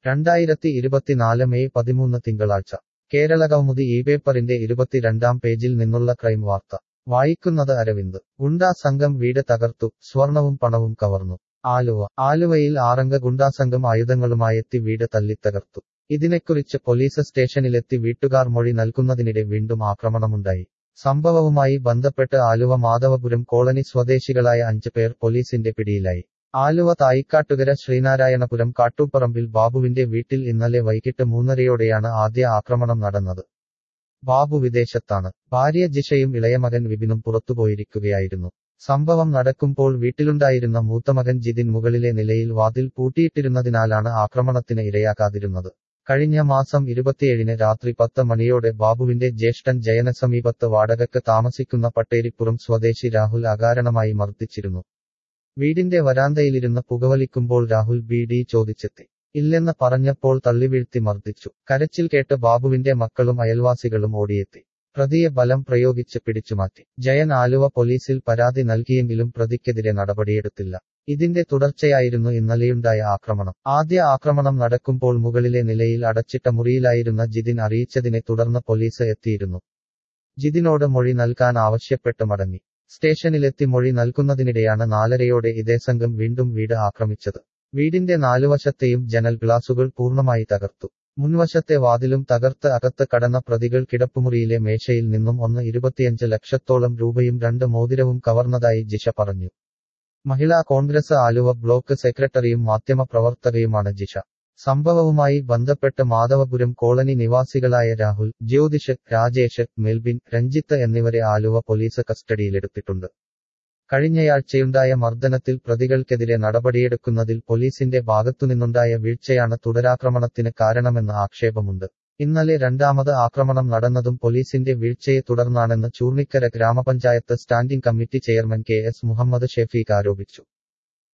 2024 May 13 തിങ്കളാഴ്ച കേരളകൗമുദി ഈ പേപ്പറിന്റെ 22-ാം പേജിൽ നിന്നുള്ള ക്രൈം വാർത്ത വായിക്കുന്നത് അരവിന്ദ്. ഗുണ്ടാസംഘം വീട് തകർത്തു, സ്വർണവും പണവും കവർന്നു. ആലുവയിൽ ആറംഗ ഗുണ്ടാസംഘം ആയുധങ്ങളുമായെത്തി വീട് തല്ലിത്തകർത്തു. ഇതിനെക്കുറിച്ച് പോലീസ് സ്റ്റേഷനിലെത്തി വീട്ടുകാർ മൊഴി നൽകുന്നതിനിടെ വീണ്ടും ആക്രമണമുണ്ടായി. സംഭവവുമായി ബന്ധപ്പെട്ട് ആലുവ മാധവപുരം കോളനി സ്വദേശികളായ 5 പേർ പോലീസിന്റെ പിടിയിലായി. ആലുവ തായിക്കാട്ടുകര ശ്രീനാരായണപുരം കാട്ടൂപ്പറമ്പിൽ ബാബുവിന്റെ വീട്ടിൽ ഇന്നലെ വൈകിട്ട് 3:30-യോടെയാണ് ആദ്യ ആക്രമണം നടന്നത്. ബാബു വിദേശത്താണ്. ഭാര്യ ജിഷയും ഇളയമകൻ വിപിനും പുറത്തുപോയിരിക്കുകയായിരുന്നു. സംഭവം നടക്കുമ്പോൾ വീട്ടിലുണ്ടായിരുന്ന മൂത്തമകൻ ജിതിൻ മുകളിലെ നിലയിൽ വാതിൽ പൂട്ടിയിട്ടിരുന്നതിനാലാണ് ആക്രമണത്തിന് ഇരയാകാതിരുന്നത്. കഴിഞ്ഞ മാസം 27-ന് രാത്രി 10 മണിയോടെ ബാബുവിന്റെ ജ്യേഷ്ഠൻ ജയന് സമീപത്ത് വാടകയ്ക്ക് താമസിക്കുന്ന പട്ടേരിപ്പുറം സ്വദേശി രാഹുൽ അകാരണമായി മർദ്ദിച്ചിരുന്നു. വീടിന്റെ വരാന്തയിലിരുന്ന് പുകവലിക്കുമ്പോൾ രാഹുൽ ബീഡി ചോദിച്ചെത്തി. ഇല്ലെന്ന് പറഞ്ഞപ്പോൾ തള്ളിവീഴ്ത്തി മർദ്ദിച്ചു. കരച്ചിൽ കേട്ട് ബാബുവിന്റെ മക്കളും അയൽവാസികളും ഓടിയെത്തി. പ്രതിയെ ബലം പ്രയോഗിച്ച് പിടിച്ചുമാറ്റി. ജയൻ ആലുവ പോലീസിൽ പരാതി നൽകിയെങ്കിലും പ്രതിക്കെതിരെ നടപടിയെടുത്തില്ല. ഇതിന്റെ തുടർച്ചയായിരുന്നു ഇന്നലെയുണ്ടായ ആക്രമണം. ആദ്യ ആക്രമണം നടക്കുമ്പോൾ മുകളിലെ നിലയിൽ അടച്ചിട്ട മുറിയിലായിരുന്ന ജിതിൻ അറിയിച്ചതിനെ തുടർന്ന് പോലീസ് എത്തിയിരുന്നു. ജിതിനോട് മൊഴി നൽകാൻ ആവശ്യപ്പെട്ട് മടങ്ങി. സ്റ്റേഷനിലെത്തി മൊഴി നൽകുന്നതിനിടെയാണ് 4:30-യോടെ ഇതേ സംഘം വീണ്ടും വീട് ആക്രമിച്ചത്. വീടിന്റെ 4 വശത്തെയും ജനൽ ഗ്ലാസുകൾ പൂർണ്ണമായി തകർത്തു. മുൻവശത്തെ വാതിലും തകർത്ത് അകത്ത് കടന്ന പ്രതികൾ കിടപ്പുമുറിയിലെ മേശയിൽ നിന്നും 1.25 ലക്ഷത്തോളം രൂപയും 2 മോതിരവും കവർന്നതായി ജിഷ പറഞ്ഞു. മഹിളാ കോൺഗ്രസ് ആലുവ ബ്ലോക്ക് സെക്രട്ടറിയും മാധ്യമപ്രവർത്തകയുമാണ് ജിഷ. സംഭവവുമായി ബന്ധപ്പെട്ട് മാധവപുരം കോളനി നിവാസികളായ രാഹുൽ, ജ്യോതിഷ്, രാജേഷ്, മെൽബിൻ, രഞ്ജിത്ത് എന്നിവരെ ആലുവ പോലീസ് കസ്റ്റഡിയിലെടുത്തിട്ടുണ്ട്. കഴിഞ്ഞയാഴ്ചയുണ്ടായ മർദ്ദനത്തിൽ പ്രതികൾക്കെതിരെ നടപടിയെടുക്കുന്നതിൽ പോലീസിന്റെ ഭാഗത്തുനിന്നുണ്ടായ വീഴ്ചയാണ് തുടരാക്രമണത്തിന് കാരണമെന്ന് ആക്ഷേപമുണ്ട്. ഇന്നലെ രണ്ടാമത് ആക്രമണം നടന്നതും പോലീസിന്റെ വീഴ്ചയെ തുടർന്നാണെന്ന് Choornikkara grama panchayat standing committee chairman KS Muhammad Shefeeq ആരോപിച്ചു.